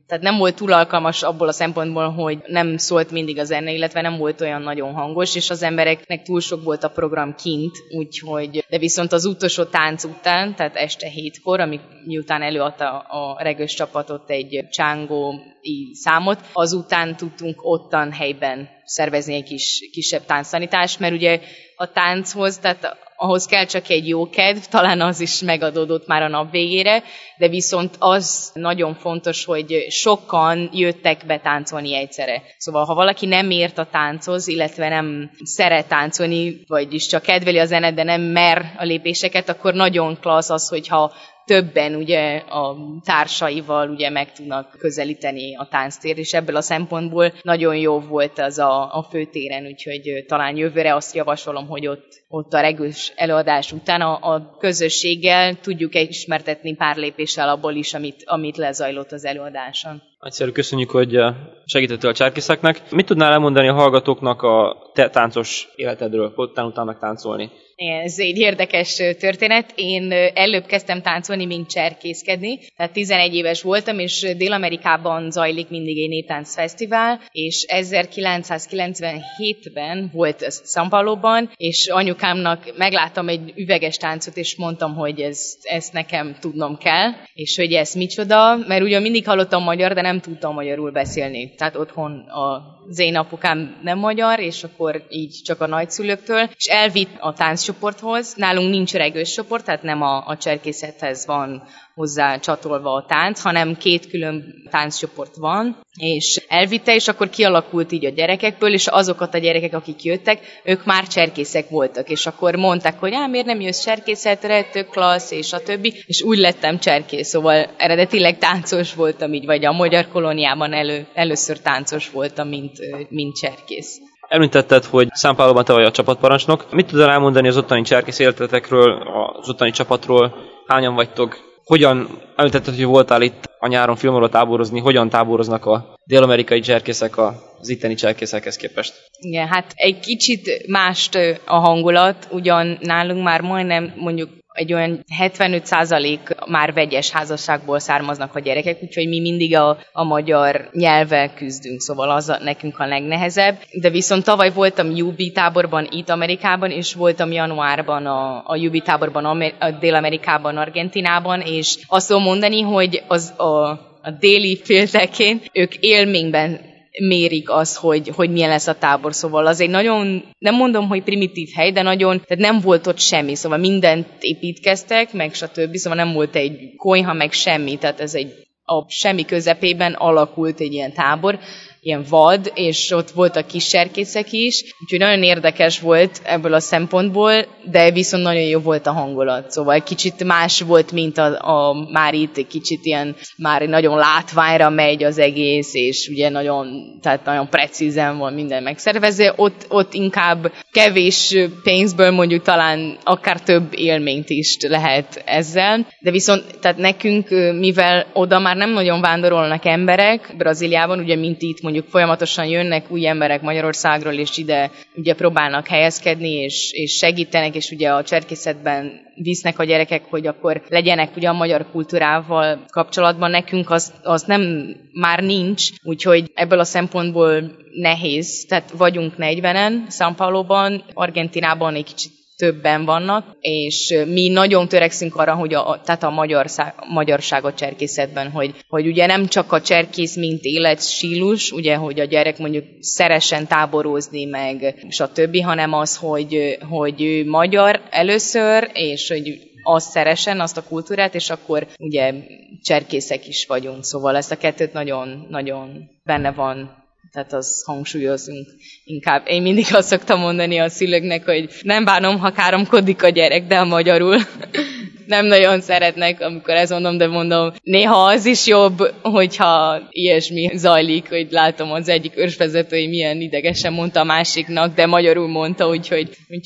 Tehát nem volt túl alkalmas abból a szempontból, hogy nem szólt mindig a zene, illetve nem volt olyan nagyon hangos, és az embereknek túl sok volt a program kint, úgyhogy, de viszont az utolsó tánc után, tehát este 7-kor, miután előadta a regős csapatot egy csángói számot, azután tudtunk ottan helyben szervezni egy kisebb tánctanítást, mert ugye a tánchoz, tehát ahhoz kell csak egy jó kedv, talán az is megadódott már a nap végére, de viszont az nagyon fontos, hogy sokan jöttek be táncolni egyszerre. Szóval, ha valaki nem ért a tánchoz, illetve nem szeret táncolni, vagyis csak kedveli a zenet, de nem mer a lépéseket, akkor nagyon klassz az, hogyha többen ugye a társaival ugye meg tudnak közelíteni a tánctér, és ebből a szempontból nagyon jó volt az a főtéren, úgyhogy talán jövőre azt javasolom, hogy ott a regős előadás után a közösséggel tudjuk ismertetni pár lépéssel abból is, amit lezajlott az előadáson. Nagyszerű, köszönjük, hogy segítettél a cserkészeknek. Mit tudnál elmondani a hallgatóknak a te táncos életedről? Hogy utána táncolni? Ez egy érdekes történet. Én előbb kezdtem táncolni, mint cserkészkedni. Tehát 11 éves voltam, és Dél-Amerikában zajlik mindig egy néptánc fesztivál, és 1997-ben volt São Pauloban, és anyukámnak megláttam egy üveges táncot, és mondtam, hogy ezt nekem tudnom kell, és hogy ez micsoda, mert ugye mindig hallottam magyar, de nem tudtam magyarul beszélni. Tehát otthon az én apukám nem magyar, és akkor így csak a nagyszülőktől, és elvitt a tánccsoporthoz. Nálunk nincs regős csoport, tehát nem a cserkészethez van hozzá csatolva a tánc, hanem 2 külön tánccsoport van, és elvitte, és akkor kialakult így a gyerekekből, és azokat a gyerekek, akik jöttek, ők már cserkészek voltak, és akkor mondták, hogy miért nem jössz cserkészetre, tök klassz, és a többi, és úgy lettem cserkész, szóval eredetileg táncos voltam így, vagy a magyar kolóniában először táncos voltam, mint cserkész. Említetted, hogy São Pauloban te vagy a csapatparancsnok. Mit tudod elmondani az ottani cserkész életetekről, az ottani csapatról? Hányan vagytok? Hogyan, említetted, hogy voltál itt a nyáron filmorról táborozni, hogyan táboroznak a dél-amerikai cserkészek az itteni cserkészekhez képest? Igen, hát egy kicsit mást a hangulat, ugyan nálunk már majdnem mondjuk egy olyan 75% már vegyes házasságból származnak a gyerekek, úgyhogy mi mindig a magyar nyelvvel küzdünk, szóval az nekünk a legnehezebb. De viszont tavaly voltam UB táborban itt Amerikában, és voltam januárban a UB táborban Dél-Amerikában, Argentinában, és azt tudom mondani, hogy a déli féltekén ők élményben mérik azt, hogy milyen lesz a tábor. Szóval az egy nagyon, nem mondom, hogy primitív hely, de nagyon, tehát nem volt ott semmi, szóval mindent építkeztek, meg stb. Szóval nem volt egy konyha, meg semmi, tehát ez a semmi közepében alakult egy ilyen tábor, ilyen vad, és ott voltak kis serkészek is, úgyhogy nagyon érdekes volt ebből a szempontból, de viszont nagyon jó volt a hangulat. Szóval egy kicsit más volt, mint már itt, egy kicsit ilyen, már nagyon látványra megy az egész, és ugye tehát nagyon precízen van minden megszervezve. Ott inkább kevés pénzből mondjuk talán akár több élményt is lehet ezzel, de viszont tehát nekünk, mivel oda már nem nagyon vándorolnak emberek, Brazíliában, ugye mint itt mondjuk folyamatosan jönnek új emberek Magyarországról, és ide ugye próbálnak helyezkedni, és segítenek, és ugye a cserkészetben visznek a gyerekek, hogy akkor legyenek ugye a magyar kultúrával kapcsolatban. Nekünk az nem, már nincs, úgyhogy ebből a szempontból nehéz. Tehát vagyunk 40-en São Pauloban, Argentinában egy kicsit többen vannak, és mi nagyon törekszünk arra, hogy tehát a magyarságot cserkészetben, hogy ugye nem csak a cserkész, mint életstílus, ugye, hogy a gyerek mondjuk szeressen táborozni meg, stb., hanem az, hogy ő magyar először, és hogy azt szeressen, azt a kultúrát, és akkor ugye cserkészek is vagyunk. Szóval ezt a kettőt nagyon, nagyon benne van. Tehát azt hangsúlyozunk inkább. Én mindig azt szoktam mondani a szülőknek, hogy nem bánom, ha káromkodik a gyerek, de a magyarul nem nagyon szeretnek, amikor ezt mondom, de mondom, néha az is jobb, hogyha ilyesmi zajlik, hogy látom az egyik őrsvezető, hogy milyen idegesen mondta a másiknak, de magyarul mondta, úgyhogy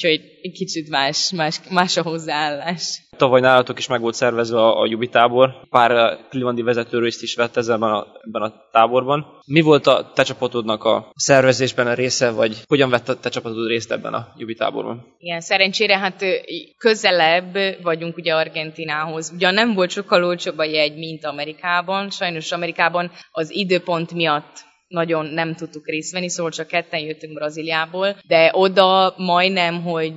egy kicsit más a hozzáállás. Tavaly nálatok is meg volt szervezve a Jubitábor, pár clevelandi vezető is vett ebben a táborban. Mi volt a te csapatodnak a szervezésben a része, vagy hogyan vett a te csapatod részt ebben a Jubitáborban? Igen, szerencsére hát közelebb vagyunk ugye Argentinához. Ugyan nem volt sokkal olcsóbb a jegy, mint Amerikában. Sajnos Amerikában az időpont miatt nagyon nem tudtuk részt venni, szóval csak ketten jöttünk Brazíliából, de oda majdnem, hogy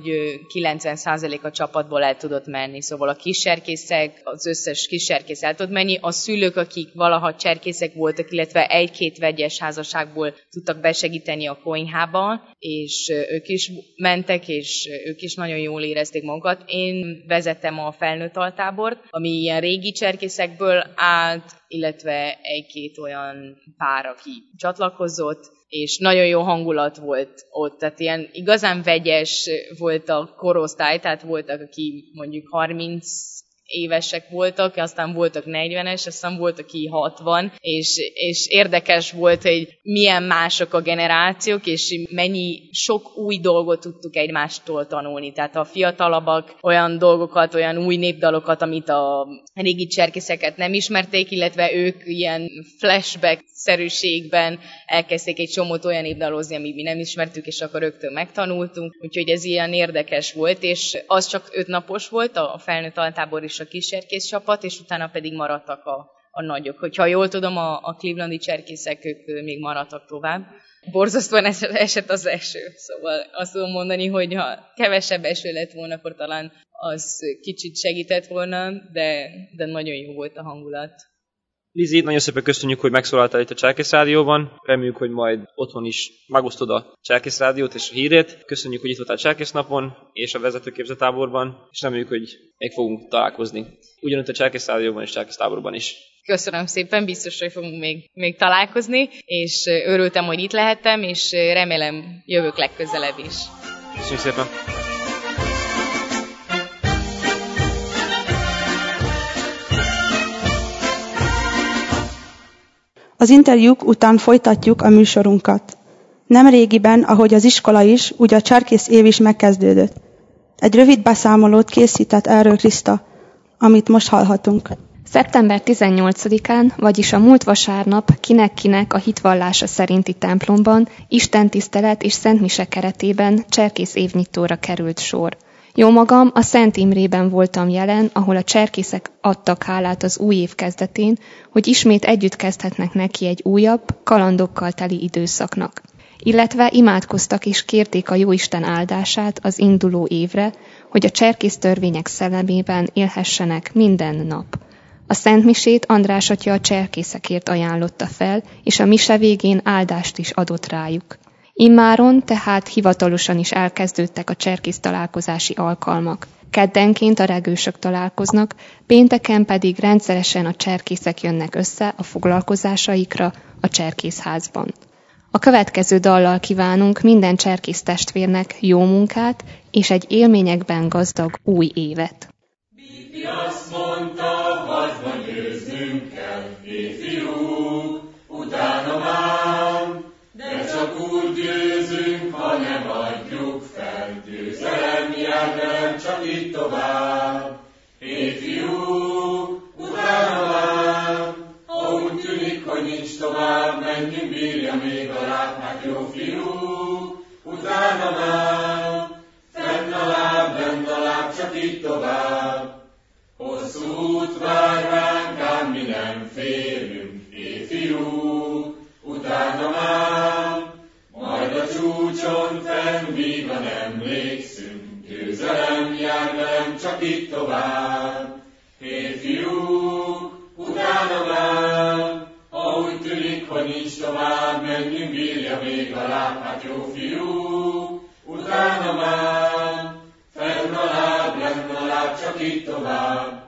90% a csapatból el tudott menni. Szóval a kiscserkészek, az összes kiscserkész el tudott menni, a szülők, akik valaha cserkészek voltak, illetve egy-két vegyes házasságból tudtak besegíteni a konyhába, és ők is mentek, és ők is nagyon jól érezték magukat. Én vezettem a felnőtt altábort, ami ilyen régi cserkészekből állt, illetve egy-két olyan pár, aki csatlakozott, és nagyon jó hangulat volt ott, tehát ilyen igazán vegyes volt a korosztály, tehát voltak, aki mondjuk 30 évesek voltak, aztán voltak 40-es, aztán volt, aki 60, és érdekes volt, hogy milyen mások a generációk, és mennyi sok új dolgot tudtuk egymástól tanulni. Tehát a fiatalabbak olyan dolgokat, olyan új népdalokat, amit a régi cserkészeket nem ismerték, illetve ők ilyen flashback-szerűségben elkezdték egy csomót olyan népdalozni, amit mi nem ismertük, és akkor rögtön megtanultunk. Úgyhogy ez ilyen érdekes volt, és az csak 5 napos volt, a felnőtt altábor is a kis cserkész csapat, és utána pedig maradtak a nagyok. Hogyha jól tudom, a clevelandi cserkészek, ők még maradtak tovább. Borzasztóan esett az eső, szóval azt tudom mondani, hogy ha kevesebb eső lett volna, akkor talán az kicsit segített volna, de nagyon jó volt a hangulat. Lizi, nagyon szépen köszönjük, hogy megszólaltál itt a Cserkész Rádióban. Reméljük, hogy majd otthon is megosztod a Cserkész Rádiót és a hírét. Köszönjük, hogy itt voltál a Cserkész napon és a vezetőképzőtáborban, és reméljük, hogy még fogunk találkozni. Ugyanúgy a Cserkész Rádióban és Cserkész táborban is. Köszönöm szépen, biztos, hogy fogunk még találkozni, és örültem, hogy itt lehettem, és remélem jövök legközelebb is. Köszönjük szépen! Az interjúk után folytatjuk a műsorunkat. Nemrégiben, ahogy az iskola is, úgy a cserkész év is megkezdődött. Egy rövid beszámolót készített erről Kriszta, amit most hallhatunk. Szeptember 18-án, vagyis a múlt vasárnap kinek-kinek a hitvallása szerinti templomban istentisztelet és szentmise keretében cserkész évnyitóra került sor. Jómagam a Szent Imrében voltam jelen, ahol a cserkészek adtak hálát az új év kezdetén, hogy ismét együtt kezdhetnek neki egy újabb, kalandokkal teli időszaknak. Illetve imádkoztak és kérték a Jóisten áldását az induló évre, hogy a cserkész törvények szellemében élhessenek minden nap. A szentmisét András atya a cserkészekért ajánlotta fel, és a mise végén áldást is adott rájuk. Immáron tehát hivatalosan is elkezdődtek a cserkész találkozási alkalmak. Keddenként a regősök találkoznak, pénteken pedig rendszeresen a cserkészek jönnek össze a foglalkozásaikra a cserkészházban. A következő dallal kívánunk minden cserkész testvérnek jó munkát és egy élményekben gazdag új évet. Bibi azt mondta, harcban győznünk kell, fiúk, utána már, de csak úgy győzünk, ha nem adjuk fel. Győzelem jár velem csak itt tovább. Fiúk, utána már, ha úgy tűnik, hogy nincs tovább, menjünk, bírja még a láb, hát jó fiúk, utána már, fenn a láb, bent a láb, csak itt tovább. Hosszú út vár ránk, ám mi nem félünk, fiúk, utána már, majd a csúcson fenn vígan emlékszünk, győzelem jár velem csak itt tovább. Fiúk, utána már, ha úgy tűnik, hogy nincs tovább, menjünk, bírja még a láb, hát jó fiúk, utána már, fenn a láb, lenn a láb, csak itt tovább.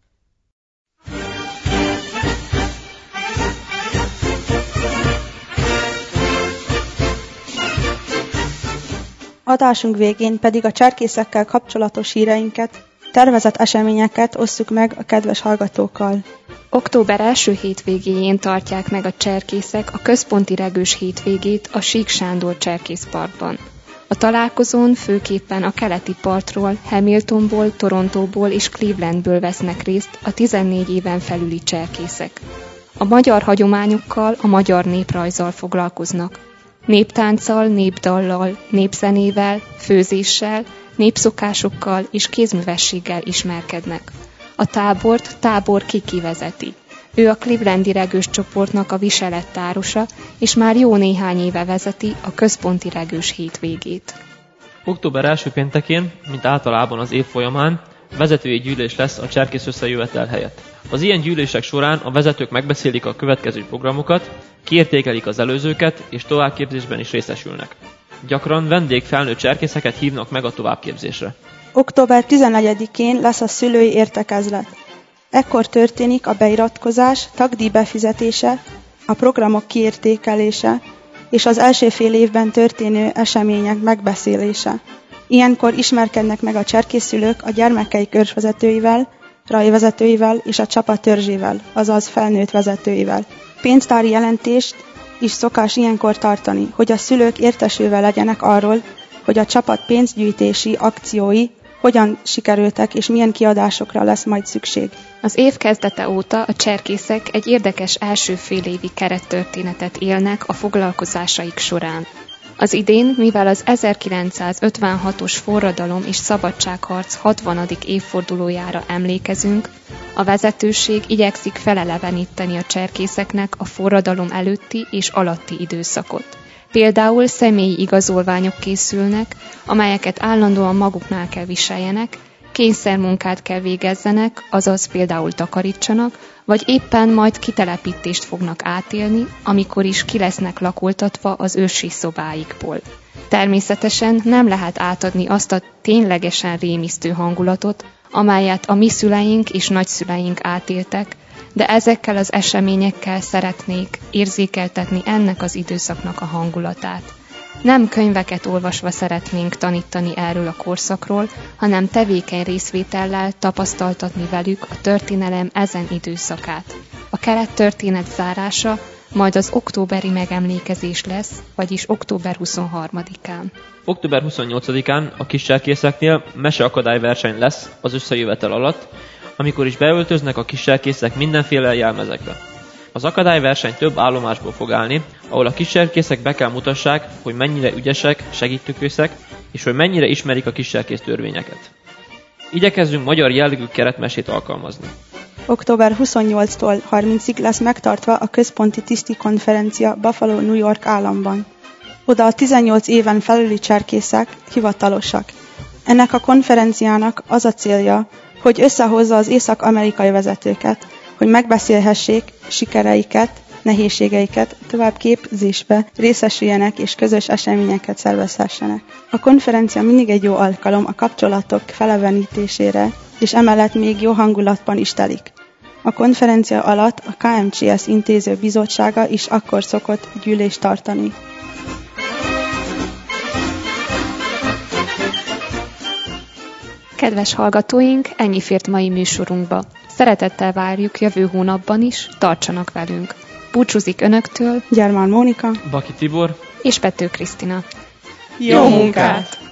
Adásunk végén pedig a cserkészekkel kapcsolatos híreinket, tervezett eseményeket osszuk meg a kedves hallgatókkal. Október első hétvégéjén tartják meg a cserkészek a központi regős hétvégét a Sík Sándor Cserkészparkban. A találkozón főképpen a keleti partról, Hamiltonból, Torontóból és Clevelandből vesznek részt a 14 éven felüli cserkészek. A magyar hagyományokkal, a magyar néprajzzal foglalkoznak. Néptánccal, népdallal, népzenével, főzéssel, népszokásokkal és kézművességgel ismerkednek. A tábort Tábor Kiki vezeti. Ő a clevelandi regős csoportnak a viselettárosa, és már jó néhány éve vezeti a központi regős hétvégét. Október első péntekén, mint általában az év folyamán, vezetői gyűlés lesz a cserkész összejövetel helyett. Az ilyen gyűlések során a vezetők megbeszélik a következő programokat, kiértékelik az előzőket, és továbbképzésben is részesülnek. Gyakran vendégfelnőtt cserkészeket hívnak meg a továbbképzésre. Október 14-én lesz a szülői értekezlet. Ekkor történik a beiratkozás, tagdíj befizetése, a programok kiértékelése és az első fél évben történő események megbeszélése. Ilyenkor ismerkednek meg a cserkészszülők a gyermekei körzsvezetőivel, rajvezetőivel és a csapat törzsével, azaz felnőtt vezetőivel. Pénztári jelentést is szokás ilyenkor tartani, hogy a szülők értesülve legyenek arról, hogy a csapat pénzgyűjtési akciói hogyan sikerültek és milyen kiadásokra lesz majd szükség. Az év kezdete óta a cserkészek egy érdekes első félévi kerettörténetet élnek a foglalkozásaik során. Az idén, mivel az 1956-os forradalom és szabadságharc 60. évfordulójára emlékezünk, a vezetőség igyekszik feleleveníteni a cserkészeknek a forradalom előtti és alatti időszakot. Például személyi igazolványok készülnek, amelyeket állandóan maguknál kell viseljenek, kényszermunkát kell végezzenek, azaz például takarítsanak, vagy éppen majd kitelepítést fognak átélni, amikor is ki lesznek lakoltatva az ősi szobáikból. Természetesen nem lehet átadni azt a ténylegesen rémisztő hangulatot, amelyet a mi szüleink és nagyszüleink átéltek, de ezekkel az eseményekkel szeretnék érzékeltetni ennek az időszaknak a hangulatát. Nem könyveket olvasva szeretnénk tanítani erről a korszakról, hanem tevékeny részvétellel tapasztaltatni velük a történelem ezen időszakát. A kerettörténet zárása majd az októberi megemlékezés lesz, vagyis október 23-án. Október 28-án a kiscserkészeknél meseakadályverseny lesz az összejövetel alatt, amikor is beöltöznek a kiscserkészek mindenféle jelmezekbe. Az akadályverseny több állomásból fog állni, ahol a kiscserkészek be kell mutassák, hogy mennyire ügyesek, segítőkészek, és hogy mennyire ismerik a kiscserkész törvényeket. Igyekezzünk magyar jellegű keretmesét alkalmazni. Október 28-tól 30-ig lesz megtartva a központi tiszti konferencia Buffalo, New York államban. Oda a 18 éven felüli cserkészek hivatalosak. Ennek a konferenciának az a célja, hogy összehozza az észak-amerikai vezetőket, hogy megbeszélhessék sikereiket, nehézségeiket, tovább képzésbe részesüljenek és közös eseményeket szervezhessenek. A konferencia mindig egy jó alkalom a kapcsolatok felevenítésére, és emellett még jó hangulatban is telik. A konferencia alatt a KMCS intéző bizottsága is akkor szokott gyűlést tartani. Kedves hallgatóink, ennyi fért mai műsorunkba. Szeretettel várjuk jövő hónapban is, tartsanak velünk. Búcsúzik önöktől Gyermán Mónika, Baki Tibor és Pető Krisztina. Jó munkát!